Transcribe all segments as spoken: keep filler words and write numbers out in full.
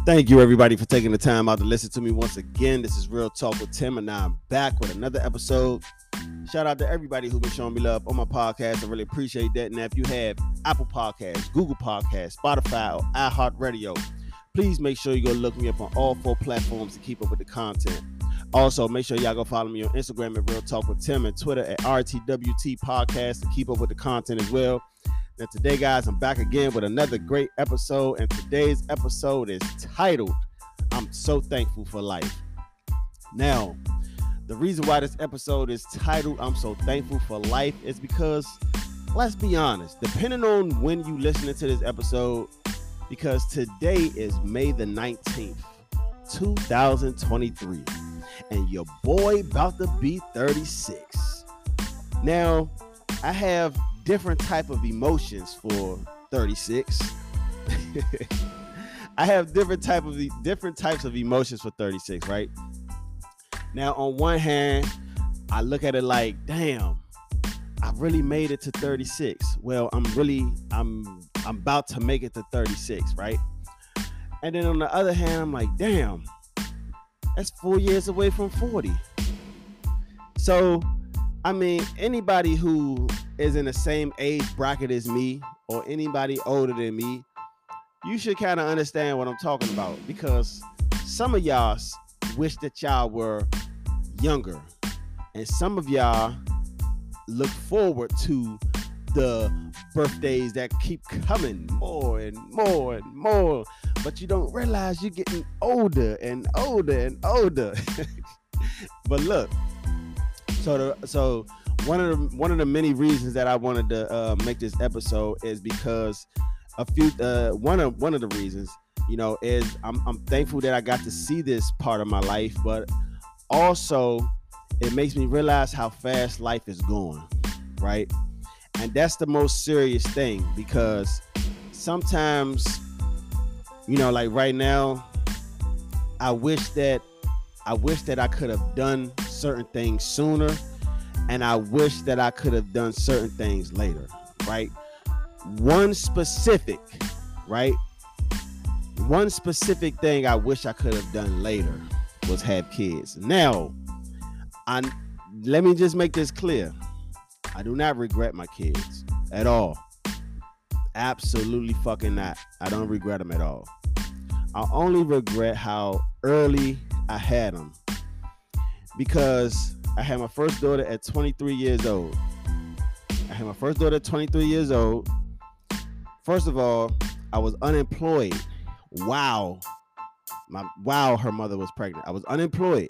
Thank you, everybody, for taking the time out to listen to me once again. This is Real Talk with Tim, and now I'm back with another episode. Shout out to everybody who's been showing me love on my podcast. I really appreciate that. And if you have Apple Podcasts, Google Podcasts, Spotify, or iHeartRadio, please make sure you go look me up on all four platforms to keep up with the content. Also, make sure y'all go follow me on Instagram at Real Talk with Tim and Twitter at R T W T Podcast to keep up with the content as well. Now today, guys, I'm back again with another great episode, and today's episode is titled, I'm So Thankful for Life. Now, the reason why this episode is titled, I'm So Thankful for Life is because, let's be honest, depending on when you listening to this episode, because today is May the nineteenth, two thousand twenty-three, and your boy about to be thirty-six. Now, I have different type of emotions for thirty-six. I have different type of different types of emotions for thirty-six, right? Now, on one hand, I look at it like, damn, I really made it to thirty-six. Well, I'm really, I'm, I'm about to make it to thirty-six, right? And then on the other hand, I'm like, damn, that's four years away from forty. So, I mean, anybody who is in the same age bracket as me or anybody older than me, you should kind of understand what I'm talking about, because some of y'all wish that y'all were younger, and some of y'all look forward to the birthdays that keep coming more and more and more, but you don't realize you're getting older and older and older. But look, so the, so one of the one of the many reasons that I wanted to uh, make this episode is because a few uh, one of one of the reasons, you know, is I'm I'm thankful that I got to see this part of my life, but also it makes me realize how fast life is going, right? And that's the most serious thing, because sometimes, you know, like right now, I wish that I wish that I could have done certain things sooner, and I wish that I could have done certain things later, right? One specific, right? One specific thing I wish I could have done later was have kids. Now, I let me just make this clear. I do not regret my kids at all. Absolutely fucking not. I don't regret them at all. I only regret how early I had them, because I had my first daughter at twenty-three years old. I had my first daughter at twenty-three years old. First of all, I was unemployed. Wow. My wow, her mother was pregnant. I was unemployed.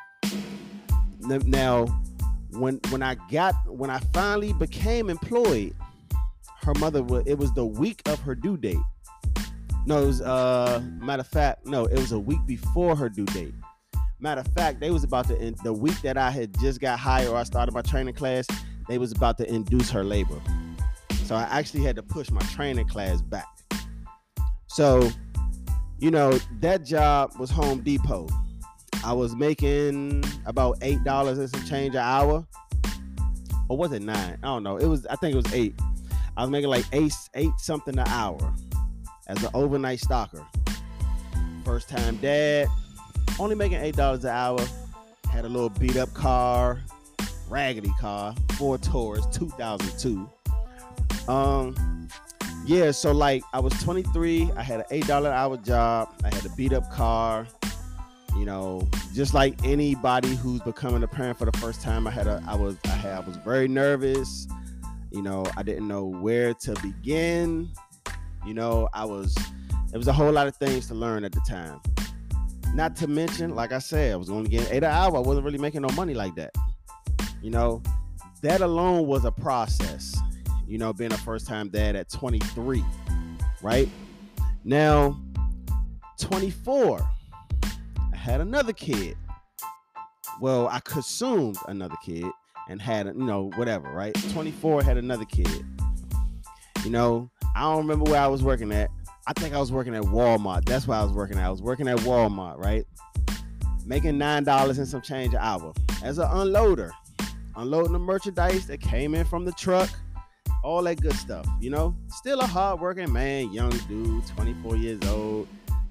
Now, when when I got when I finally became employed, her mother was it was the week of her due date. No, it was uh matter of fact, no, it was a week before her due date. Matter of fact, they was about to in, the week that I had just got hired, or I started my training class, they was about to induce her labor. So I actually had to push my training class back. So, you know, that job was Home Depot. I was making about eight dollars and some change an hour. Or was it nine? I don't know. It was, I think it was eight. I was making like eight, eight something an hour as an overnight stalker. First time dad, only making eight dollars an hour. Had a little beat up car, raggedy car, Ford Taurus, two thousand two. Um, yeah, so like I was twenty-three. I had an eight dollars an hour job. I had a beat up car. You know, just like anybody who's becoming a parent for the first time, I had a, I was, I had, I was very nervous. You know, I didn't know where to begin. You know, I was, there was a whole lot of things to learn at the time. Not to mention, like I said, I was only getting eight an hour. I wasn't really making no money like that. You know, that alone was a process. You know, being a first time dad at twenty-three, right? Now, twenty-four. Had another kid. Well, I consumed another kid and had, you know, whatever, right? twenty-four, had another kid. You know, I don't remember where I was working at. I think I was working at Walmart. That's where I was working at. I was working at Walmart, right? Making nine dollars and some change an hour as an unloader. Unloading the merchandise that came in from the truck. All that good stuff, you know? Still a hard-working man, young dude, twenty-four years old.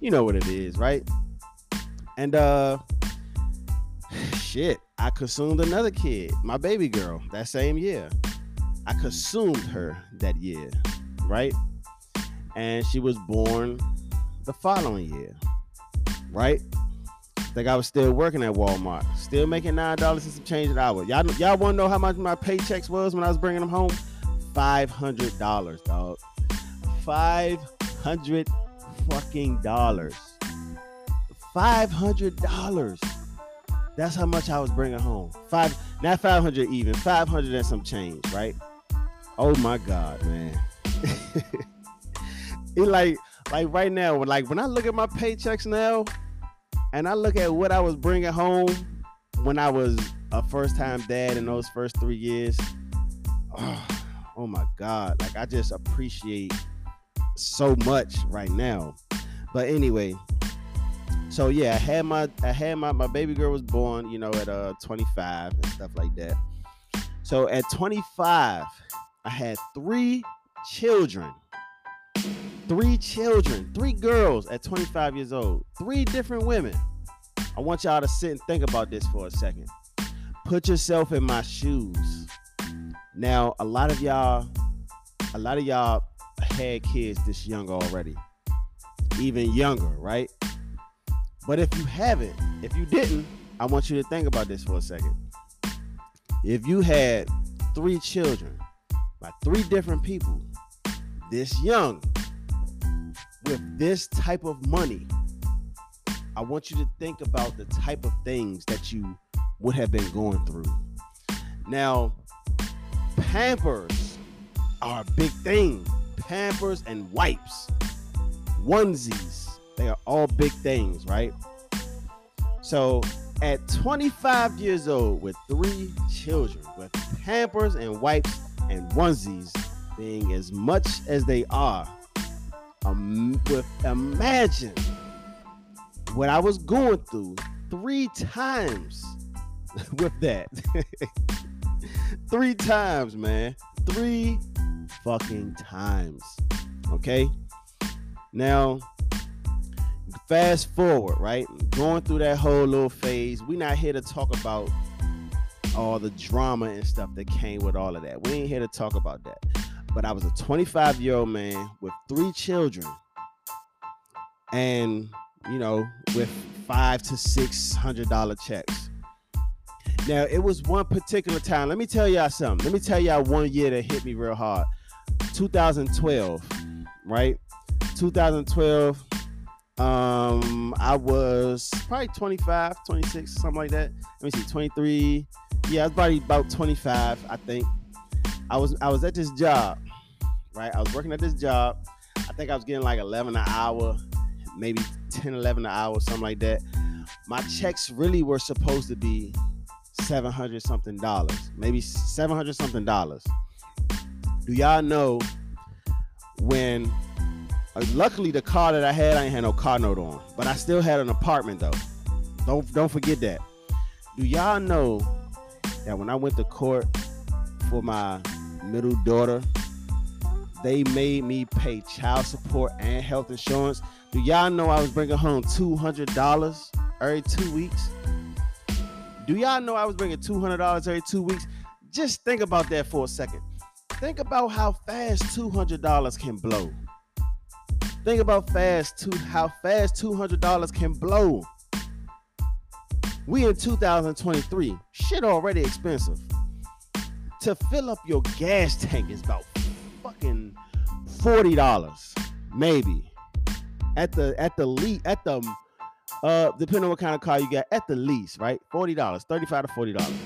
You know what it is, right? And uh shit, I consumed another kid, my baby girl, that same year. I consumed her that year, right? And she was born the following year, right? I think I was still working at Walmart, still making nine dollars and some change an hour. Y'all, y'all want to know how much my paychecks was when I was bringing them home? Five hundred dollars, dog. Five hundred fucking dollars. Five hundred dollars. That's how much I was bringing home. Five, not five hundred even. Five hundred and some change, right? Oh my God, man. It like, like right now, like when I look at my paychecks now, and I look at what I was bringing home when I was a first-time dad in those first three years. Oh, oh my God. Like I just appreciate so much right now. But anyway, so yeah, I had my I had my, my baby girl was born, you know, at uh twenty-five and stuff like that. So at twenty-five, I had three children. Three children, three girls at twenty-five years old, three different women. I want y'all to sit and think about this for a second. Put yourself in my shoes. Now, a lot of y'all, a lot of y'all had kids this young already, even younger, right? But if you haven't, if you didn't, I want you to think about this for a second. If you had three children by three different people this young, with this type of money, I want you to think about the type of things that you would have been going through. Now, Pampers are a big thing. Pampers and wipes, onesies, they are all big things, right? So at twenty-five years old with three children, with Pampers and wipes and onesies being as much as they are, Um, with imagine what I was going through three times with that. Three times, man. Three fucking times. Okay? Now, fast forward, right? Going through that whole little phase. We're not here to talk about all the drama and stuff that came with all of that. We ain't here to talk about that. But I was a twenty-five-year-old man with three children, and you know, with five to six hundred dollar checks. Now, it was one particular time. Let me tell y'all something. Let me tell y'all one year that hit me real hard. two thousand twelve, right? two thousand twelve. Um, I was probably twenty-five, twenty-six, something like that. Let me see, twenty-three. Yeah, I was probably about twenty-five, I think. I was I was at this job, right? I was working at this job. I think I was getting like eleven an hour, maybe ten, eleven an hour, something like that. My checks really were supposed to be seven hundred something dollars, maybe seven hundred something dollars. Do y'all know when, uh, luckily the car that I had, I ain't had no car note on, but I still had an apartment though. Don't, don't forget that. Do y'all know that when I went to court for my middle daughter, they made me pay child support and health insurance? Do y'all know I was bringing home two hundred dollars every two weeks? Do y'all know I was bringing two hundred dollars every two weeks? Just think about that for a second. Think about how fast two hundred dollars can blow. Think about fast to how fast two hundred dollars can blow. We in two thousand twenty-three. Shit already expensive. To fill up your gas tank is about fucking forty dollars, maybe. At the at the least, at the uh, depending on what kind of car you got, at the least, right? forty dollars, thirty-five to forty dollars.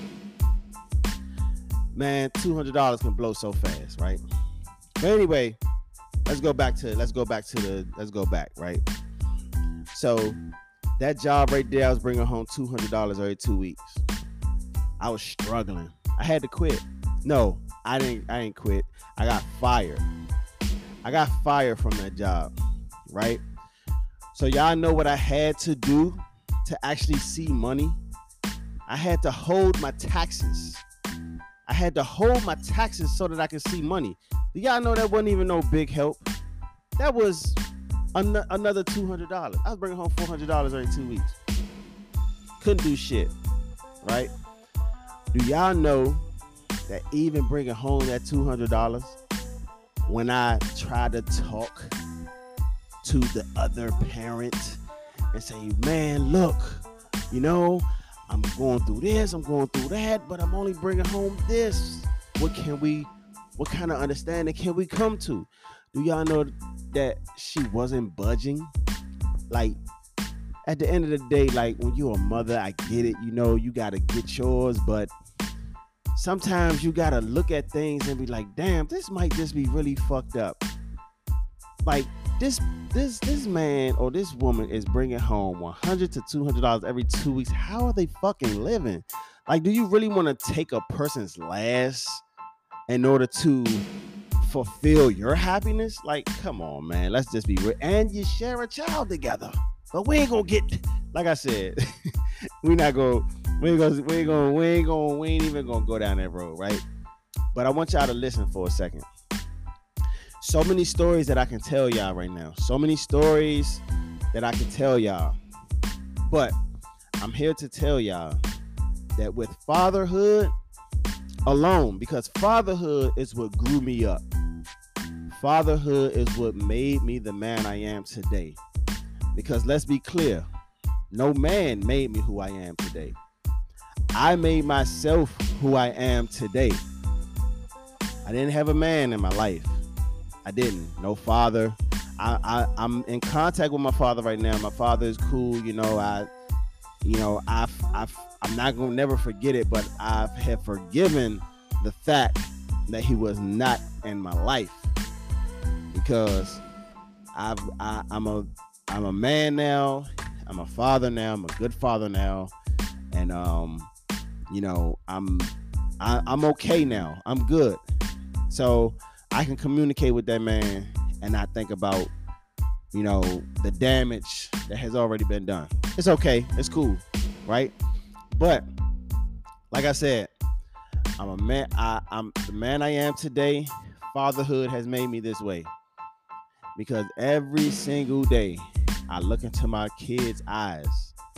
Man, two hundred dollars can blow so fast, right? But anyway, let's go back to let's go back to the let's go back, right? So that job right there, I was bringing home two hundred dollars every two weeks. I was struggling. I had to quit. No, I didn't. I didn't quit. I got fired. I got fired from that job, right? So y'all know what I had to do to actually see money? I had to hold my taxes. I had to hold my taxes so that I could see money. Do y'all know that wasn't even no big help? That was An- another two hundred dollars. I was bringing home four hundred dollars every two weeks. Couldn't do shit, right? Do y'all know that even bringing home that two hundred dollars, when I try to talk to the other parent and say, man, look, you know, I'm going through this, I'm going through that, but I'm only bringing home this. What can we, what kind of understanding can we come to? Do y'all know that she wasn't budging? Like, at the end of the day, like, when you're a mother, I get it, you know, you got to get yours, but sometimes you got to look at things and be like, damn, this might just be really fucked up. Like, this this this man or this woman is bringing home one hundred to two hundred dollars every two weeks. How are they fucking living? Like, do you really want to take a person's last in order to fulfill your happiness? Like, come on, man. Let's just be real. And you share a child together. But we ain't gonna get, like I said, we not gonna, we ain't gonna, we ain't gonna, we ain't gonna, we ain't even gonna go down that road, right? But I want y'all to listen for a second. So many stories that I can tell y'all right now. So many stories that I can tell y'all. But I'm here to tell y'all that with fatherhood alone, because fatherhood is what grew me up. Fatherhood is what made me the man I am today. Because let's be clear, no man made me who I am today. I made myself who I am today. I didn't have a man in my life. I didn't. No father. I, I, I'm in contact with my father right now. My father is cool. You know, I, you know, I've, I've, I'm not going to never forget it, but I have forgiven the fact that he was not in my life, because I've, I, I'm a, I'm a man now. I'm a father now. I'm a good father now. And, um, you know, I'm, I, I'm okay now. I'm good. So I can communicate with that man and not think about, you know, the damage that has already been done. It's okay. It's cool. Right. But like I said, I'm a man. I, I'm the man I am today. Fatherhood has made me this way, because every single day I look into my kids' eyes.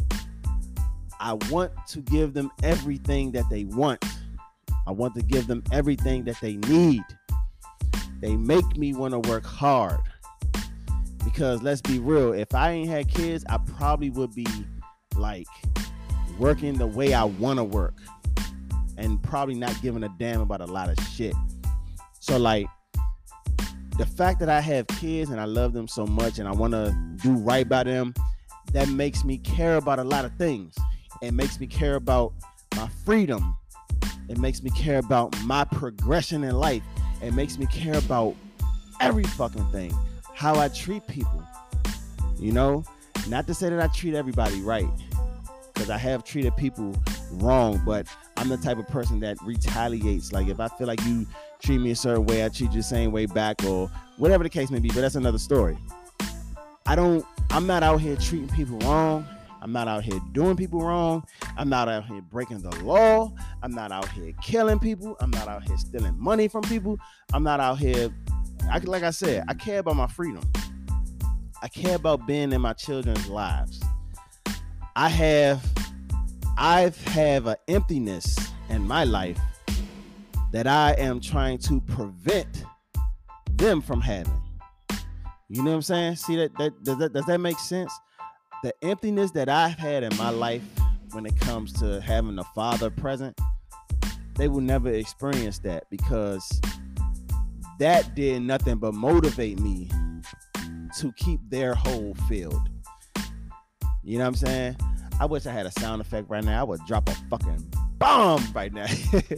I want to give them everything that they want. I want to give them everything that they need. They make me want to work hard, because let's be real, if I ain't had kids, I probably would be like working the way I want to work and probably not giving a damn about a lot of shit. So like, the fact that I have kids and I love them so much and I want to do right by them, that makes me care about a lot of things. It makes me care about my freedom. It makes me care about my progression in life. It makes me care about every fucking thing. How I treat people. You know? Not to say that I treat everybody right, because I have treated people wrong, but I'm the type of person that retaliates. Like, if I feel like you treat me a certain way, I treat you the same way back, or whatever the case may be. But that's another story. I don't, I'm not out here treating people wrong. I'm not out here doing people wrong. I'm not out here breaking the law. I'm not out here killing people. I'm not out here stealing money from people. I'm not out here, I, like I said, I care about my freedom. I care about being in my children's lives. I have, I've have an emptiness in my life that I am trying to prevent them from having. You know what I'm saying? See, that, that, does that does that make sense? The emptiness that I've had in my life when it comes to having a father present, they will never experience that, because that did nothing but motivate me to keep their hole filled. You know what I'm saying? I wish I had a sound effect right now. I would drop a fucking bomb right now.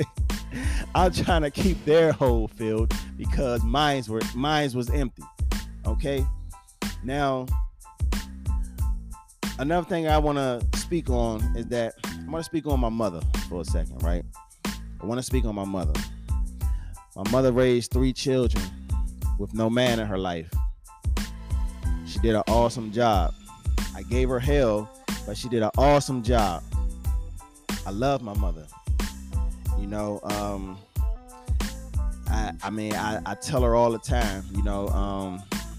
I'm trying to keep their hole filled because mine's were mine's was empty. Okay. Now, another thing I want to speak on is that I want to speak on my mother for a second, right? I want to speak on my mother. My mother raised three children with no man in her life. She did an awesome job. I gave her hell, but she did an awesome job. I love my mother. You know, um, I, I mean, I, I tell her all the time, you know, um,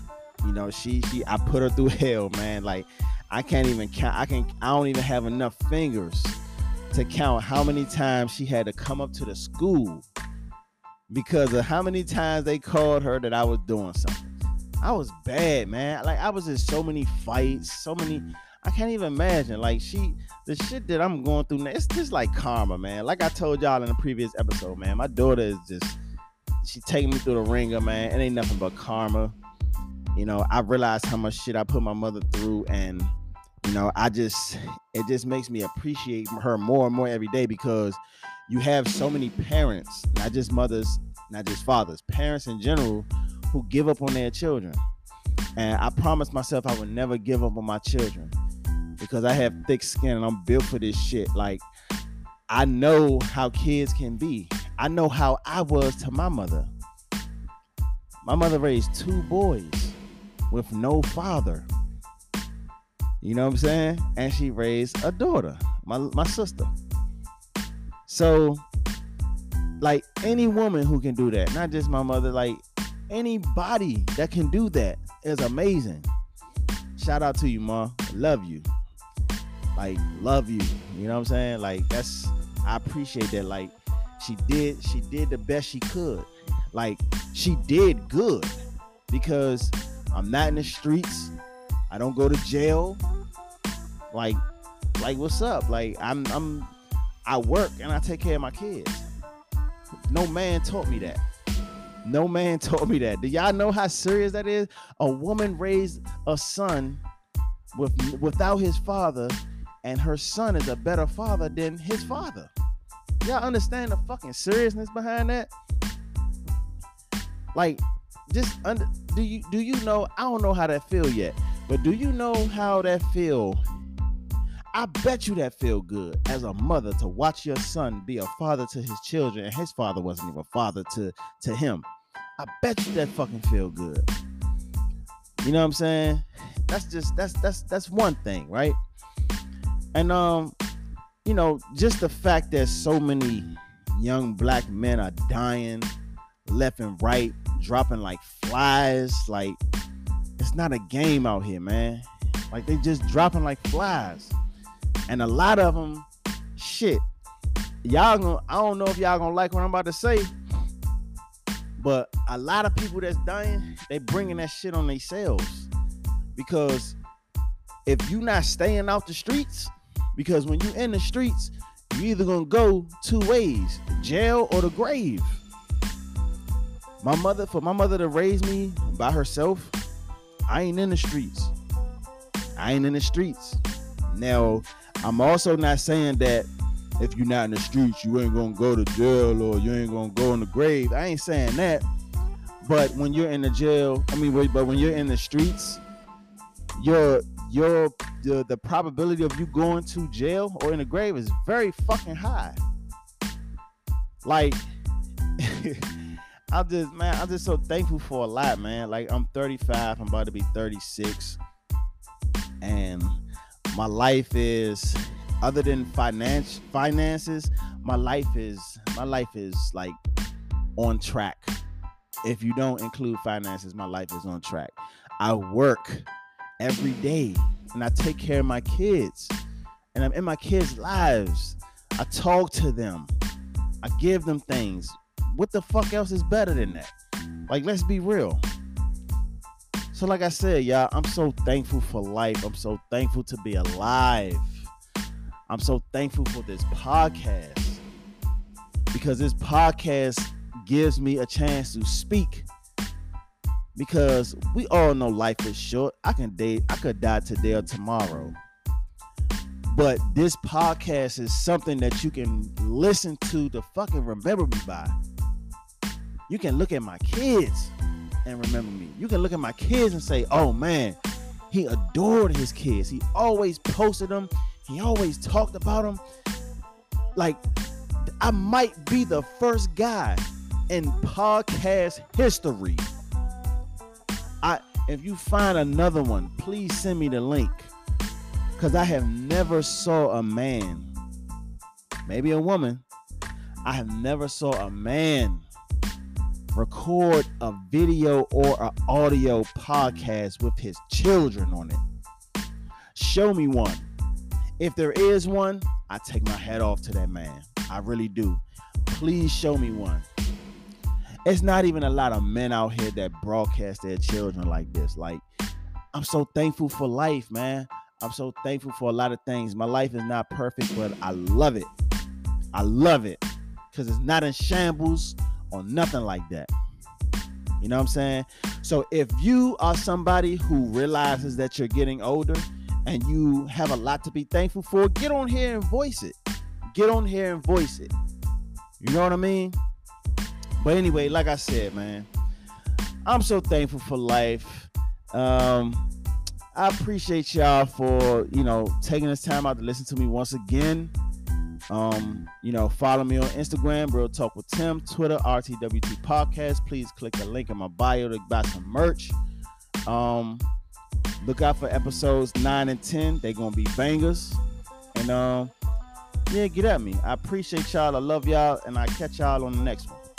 You know, she she I put her through hell, man. Like I can't even count. I can I don't even have enough fingers to count how many times she had to come up to the school because of how many times they called her that I was doing something. I was bad, man. Like I was in so many fights, so many. I can't even imagine. Like she, the shit that I'm going through now, it's just like karma, man. Like I told y'all in the previous episode, man. My daughter is just, she taking me through the ringer, man. It ain't nothing but karma. You know, I realized how much shit I put my mother through, and you know, I just, it just makes me appreciate her more and more every day because you have so many parents, not just mothers, not just fathers, parents in general, who give up on their children. And I promised myself I would never give up on my children because I have thick skin and I'm built for this shit. Like, I know how kids can be. I know how I was to my mother. My mother raised two boys with no father. You know what I'm saying? And she raised a daughter, my, my sister. So, like, any woman who can do that, not just my mother, like, anybody that can do that is amazing. Shout out to you, Ma. Love you. Like, love you. You know what I'm saying? Like, that's, I appreciate that. Like, she did, she did the best she could. Like, she did good because I'm not in the streets. I don't go to jail. Like, like what's up? Like, I'm, I'm, I work and I take care of my kids. No man taught me that. No man taught me that. Do y'all know how serious that is? A woman raised a son with without his father, and her son is a better father than his father. Y'all understand the fucking seriousness behind that? Like, just under, do you do you know? I don't know how that feel yet, but do you know how that feel? I bet you that feel good as a mother to watch your son be a father to his children, and his father wasn't even a father to, to him. I bet you that fucking feel good. You know what I'm saying? That's just that's that's that's one thing, right? And um, you know, just the fact that so many young black men are dying left and right, dropping like flies, like it's not a game out here, man. Like they just dropping like flies. And a lot of them, shit, y'all gonna, I don't know if y'all gonna like what I'm about to say, but a lot of people that's dying, they bringing that shit on themselves. Because if you not staying out the streets, because when you in the streets, you either gonna go two ways, jail or the grave. My mother, for my mother to raise me by herself, I ain't in the streets. I ain't in the streets. Now, I'm also not saying that if you're not in the streets, you ain't gonna go to jail or you ain't gonna go in the grave. I ain't saying that. But when you're in the jail, I mean, but when you're in the streets, your your the, the probability of you going to jail or in the grave is very fucking high. Like, I'm just, man, I'm just so thankful for a lot, man. Like, I'm thirty-five, I'm about to be thirty-six, and my life is, other than finance finances, my life is my life is like on track. If you don't include finances, my life is on track. I work every day and I take care of my kids, and I'm in my kids' lives. I talk to them. I give them things. What the fuck else is better than that? Like, let's be real. So like I said, y'all, I'm so thankful for life. I'm so thankful to be alive. I'm so thankful for this podcast, because this podcast gives me a chance to speak, because we all know life is short. I can date, I could die today or tomorrow. But this podcast is something that you can listen to to fucking remember me by. You can look at my kids and remember me. You can look at my kids and say, oh man, he adored his kids. He always posted them. He always talked about them. Like, I might be the first guy in podcast history. I, if you find another one, please send me the link. Because I have never saw a man, maybe a woman, I have never saw a man record a video or an audio podcast with his children on it. Show me one. If there is one, I take my hat off to that man. I really do. Please show me one. It's not even a lot of men out here that broadcast their children like this. Like, I'm so thankful for life, man. I'm so thankful for a lot of things. My life is not perfect, but I love it. I love it because it's not in shambles or nothing like that. You know what I'm saying? So if you are somebody who realizes that you're getting older and you have a lot to be thankful for, get on here and voice it. Get on here and voice it. You know what I mean? But anyway, like I said, man, I'm so thankful for life. Um, I appreciate y'all for, you know, taking this time out to listen to me once again. Um, you know, follow me on Instagram, Real Talk with Tim, Twitter, R T W T Podcast. Please click the link in my bio to buy some merch. Um, look out for episodes nine and ten. They're gonna be bangers. And um, yeah, get at me. I appreciate y'all. I love y'all, and I catch y'all on the next one.